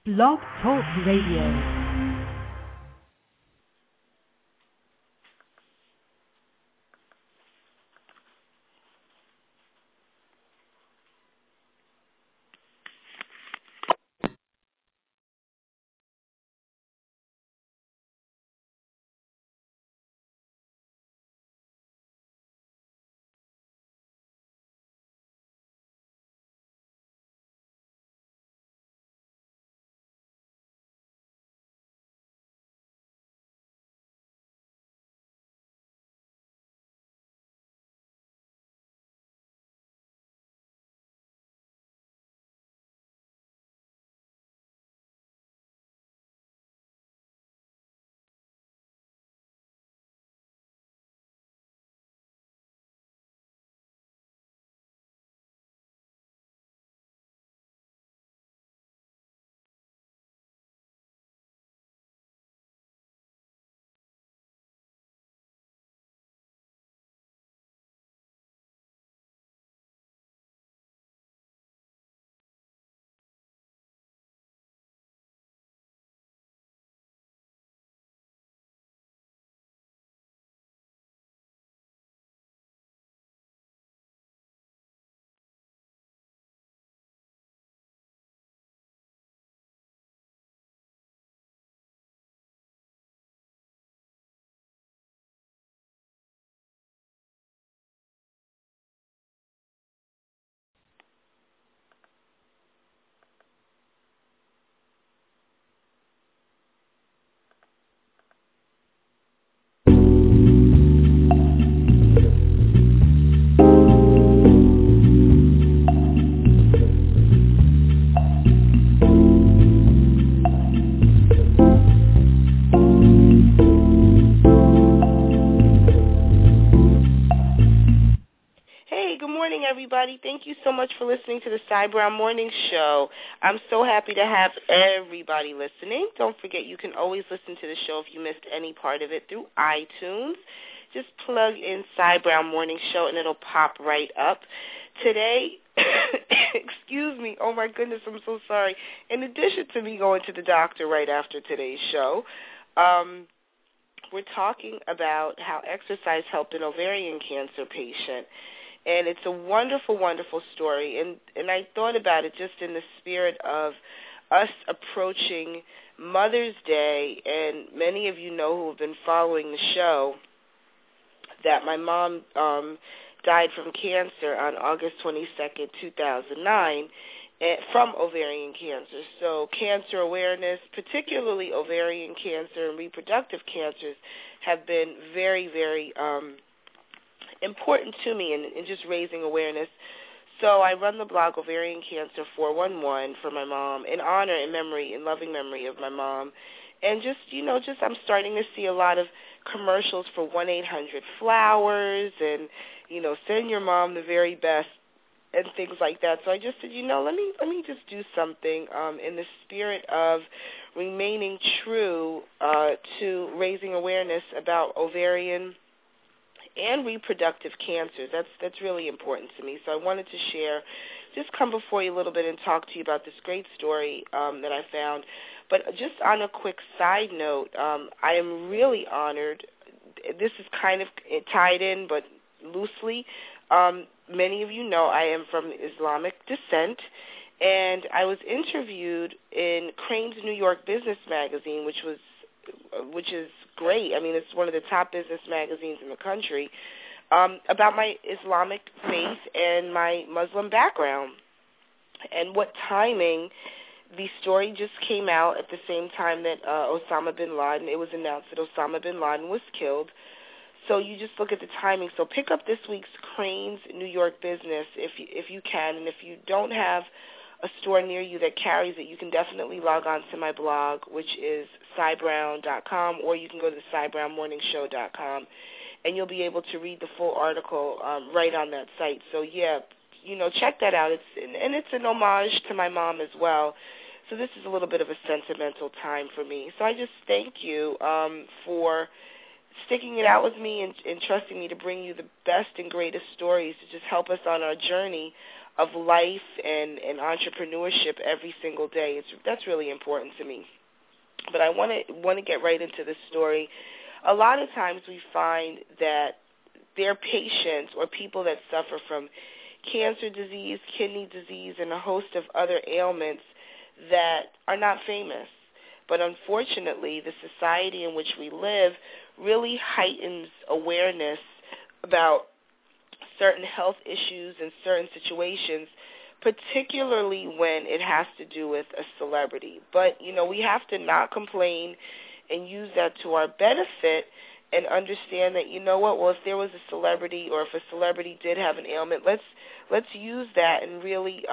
Blog Talk Radio. Everybody, thank you so much for listening to the Cy Brown Morning Show. I'm so happy to have everybody listening. Don't forget you can always listen to the show if you missed any part of it through iTunes. Just plug in Cy Brown Morning Show and it'll pop right up. Today, excuse me, oh my goodness, I'm so sorry. In addition to me going to the doctor right after today's show, we're talking about how exercise helped an ovarian cancer patient. And it's a wonderful, wonderful story. And I thought about it just in the spirit of us approaching Mother's Day. And many of you know who have been following the show that my mom died from cancer on August 22nd, 2009, from ovarian cancer. So cancer awareness, particularly ovarian cancer and reproductive cancers, have been very, very important to me in just raising awareness. So I run the blog Ovarian Cancer 411 for my mom in honor and memory and loving memory of my mom. And just I'm starting to see a lot of commercials for 1-800-Flowers and, send your mom the very best and things like that. So I just said, let me just do something in the spirit of remaining true to raising awareness about ovarian and reproductive cancers. That's really important to me. So I wanted to share, just come before you a little bit and talk to you about this great story that I found. But just on a quick side note, I am really honored. This is kind of tied in, but loosely. Many of you know I am from Islamic descent, and I was interviewed in Crain's New York Business Magazine, which is great. I mean, it's one of the top business magazines in the country, about my Islamic faith and my Muslim background. And what timing, the story just came out at the same time that Osama bin Laden, it was announced that Osama bin Laden was killed. So you just look at the timing. So pick up this week's Crain's New York Business if you can. And if you don't have a store near you that carries it, you can definitely log on to my blog, which is cybrown.com, or you can go to cybrownmorningshow.com, and you'll be able to read the full article right on that site. So, yeah, check that out. It's an homage to my mom as well. So this is a little bit of a sentimental time for me. So I just thank you for sticking it out with me and trusting me to bring you the best and greatest stories to just help us on our journey of life and entrepreneurship every single day. That's really important to me. But I want to get right into the story. A lot of times we find that there are patients or people that suffer from cancer disease, kidney disease, and a host of other ailments that are not famous. But unfortunately, the society in which we live really heightens awareness about certain health issues and certain situations, particularly when it has to do with a celebrity. But, we have to not complain and use that to our benefit and understand that, if there was a celebrity or if a celebrity did have an ailment, let's use that and really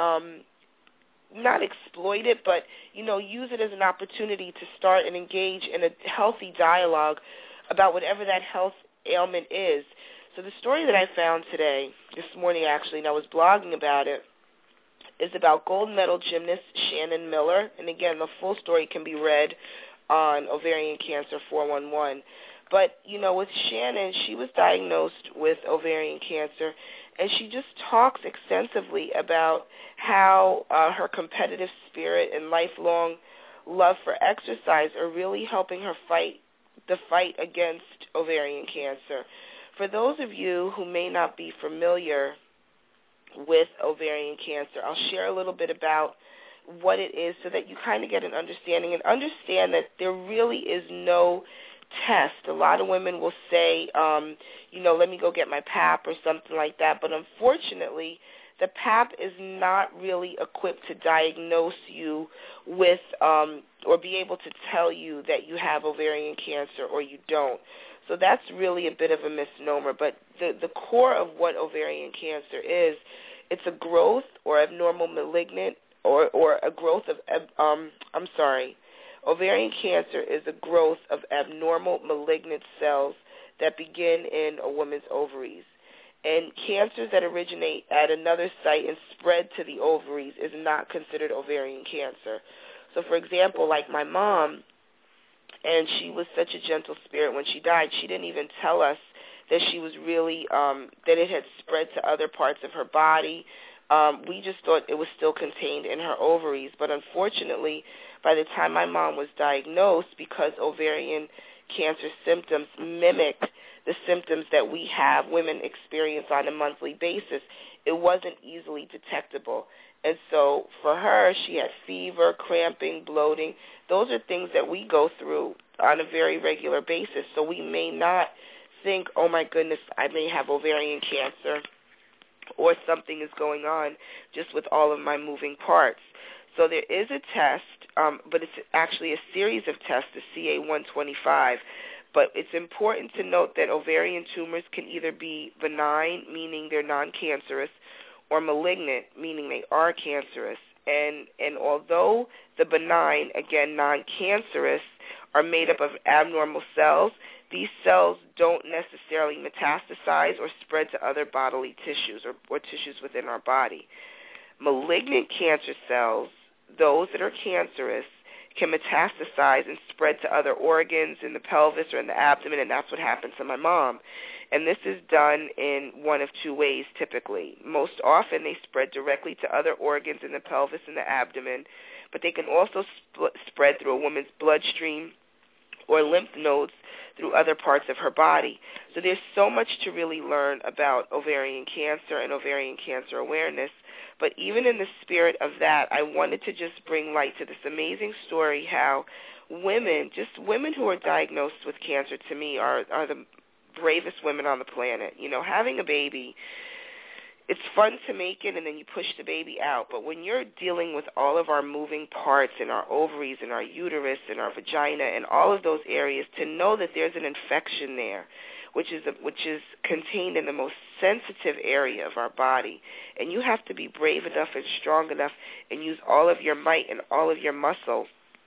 not exploit it, but, use it as an opportunity to start and engage in a healthy dialogue about whatever that health ailment is. So the story that I found this morning actually, and I was blogging about it, is about gold medal gymnast Shannon Miller. And again, the full story can be read on Ovarian Cancer 411. But, with Shannon, she was diagnosed with ovarian cancer, and she just talks extensively about how her competitive spirit and lifelong love for exercise are really helping her fight the fight against ovarian cancer. For those of you who may not be familiar with ovarian cancer, I'll share a little bit about what it is so that you kind of get an understanding and understand that there really is no test. A lot of women will say, let me go get my PAP or something like that, but unfortunately, the PAP is not really equipped to diagnose you with or be able to tell you that you have ovarian cancer or you don't. So that's really a bit of a misnomer. But the core of what ovarian cancer is, it's a growth or abnormal malignant or a growth of, ovarian cancer is a growth of abnormal malignant cells that begin in a woman's ovaries. And cancers that originate at another site and spread to the ovaries is not considered ovarian cancer. So, for example, like my mom, and she was such a gentle spirit when she died, she didn't even tell us that she was really, that it had spread to other parts of her body. We just thought it was still contained in her ovaries. But unfortunately, by the time my mom was diagnosed, because ovarian cancer symptoms mimic the symptoms that we have, women experience on a monthly basis, it wasn't easily detectable. And so for her, she had fever, cramping, bloating. Those are things that we go through on a very regular basis. So we may not think, oh, my goodness, I may have ovarian cancer or something is going on just with all of my moving parts. So there is a test, but it's actually a series of tests, the CA-125. But it's important to note that ovarian tumors can either be benign, meaning they're non-cancerous, or malignant, meaning they are cancerous. And although the benign, again, non-cancerous, are made up of abnormal cells, these cells don't necessarily metastasize or spread to other bodily tissues or tissues within our body. Malignant cancer cells, those that are cancerous, can metastasize and spread to other organs in the pelvis or in the abdomen, and that's what happened to my mom. And this is done in one of two ways typically. Most often they spread directly to other organs in the pelvis and the abdomen, but they can also spread through a woman's bloodstream or lymph nodes through other parts of her body. So there's so much to really learn about ovarian cancer and ovarian cancer awareness. But even in the spirit of that, I wanted to just bring light to this amazing story how women, just women who are diagnosed with cancer, to me, are the bravest women on the planet. You know, having a baby, it's fun to make it and then you push the baby out. But when you're dealing with all of our moving parts in our ovaries and our uterus and our vagina and all of those areas, to know that there's an infection there, which is contained in the most sensitive area of our body. And you have to be brave enough and strong enough and use all of your might and all of your muscle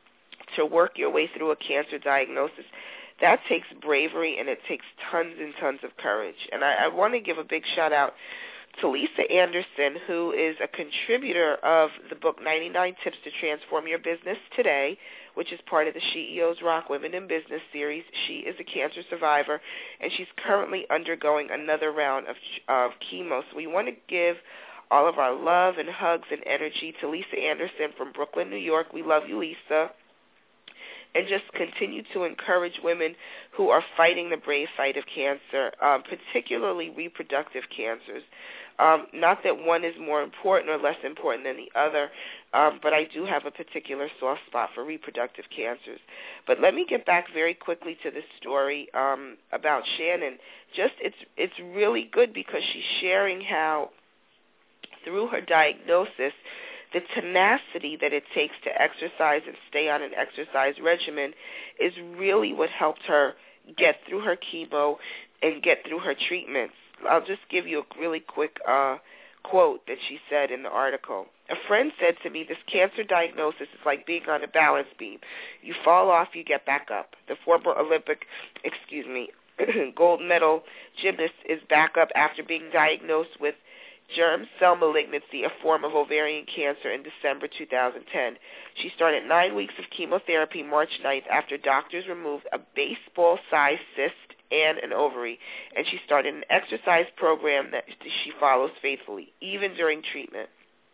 to work your way through a cancer diagnosis. That takes bravery and it takes tons and tons of courage. And I want to give a big shout out to Lisa Anderson, who is a contributor of the book 99 Tips to Transform Your Business Today, which is part of the SheEO's Rock Women in Business series. She is a cancer survivor, and she's currently undergoing another round of chemo. So we want to give All of our love and hugs and energy to Lisa Anderson from Brooklyn, New York. We love you, Lisa. And just continue to encourage women who are fighting the brave fight of cancer, particularly reproductive cancers. Not that one is more important or less important than the other, but I do have a particular soft spot for reproductive cancers. But let me get back very quickly to this story about Shannon. It's really good because she's sharing how through her diagnosis, the tenacity that it takes to exercise and stay on an exercise regimen is really what helped her get through her chemo and get through her treatments. I'll just give you a really quick quote that she said in the article. A friend said to me, this cancer diagnosis is like being on a balance beam. You fall off, you get back up. The former Olympic, gold medal gymnast is back up after being diagnosed with germ cell malignancy, a form of ovarian cancer, in December 2010. She started 9 weeks of chemotherapy March 9th after doctors removed a baseball-sized cyst and an ovary, and she started an exercise program that she follows faithfully, even during treatment.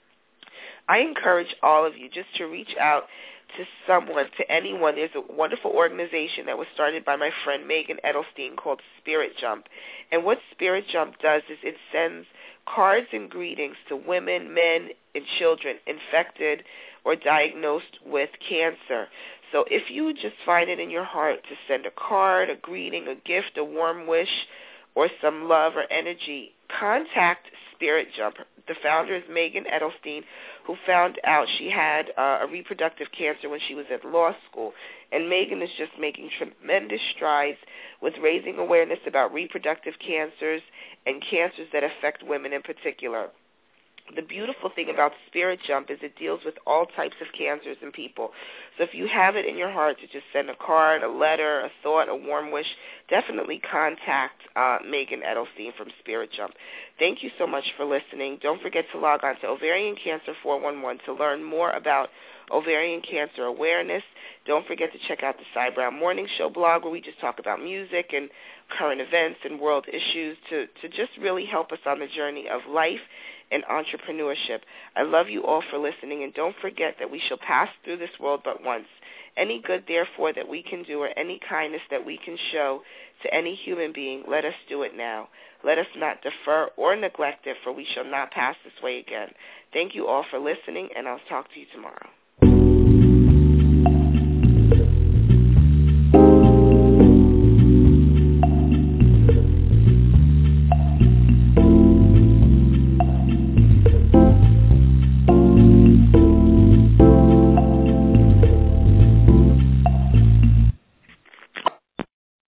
I encourage all of you just to reach out to someone, to anyone. There's a wonderful organization that was started by my friend Megan Edelstein called Spirit Jump. And what Spirit Jump does is it sends cards and greetings to women, men, and children infected or diagnosed with cancer. So if you just find it in your heart to send a card, a greeting, a gift, a warm wish, or some love or energy, contact Spirit Jump. The founder is Megan Edelstein, who found out she had a reproductive cancer when she was at law school. And Megan is just making tremendous strides with raising awareness about reproductive cancers and cancers that affect women in particular. The beautiful thing about Spirit Jump is it deals with all types of cancers in people. So if you have it in your heart to just send a card, a letter, a thought, a warm wish, definitely contact Megan Edelstein from Spirit Jump. Thank you so much for listening. Don't forget to log on to Ovarian Cancer 411 to learn more about ovarian cancer awareness. Don't forget to check out the Cy Brown Morning Show blog, where we just talk about music and current events and world issues to just really help us on the journey of life and entrepreneurship. I love you all for listening, and don't forget that we shall pass through this world but once. Any good, therefore, that we can do, or any kindness that we can show to any human being, let us do it now. Let us not defer or neglect it, for we shall not pass this way again. Thank you all for listening, and I'll talk to you tomorrow.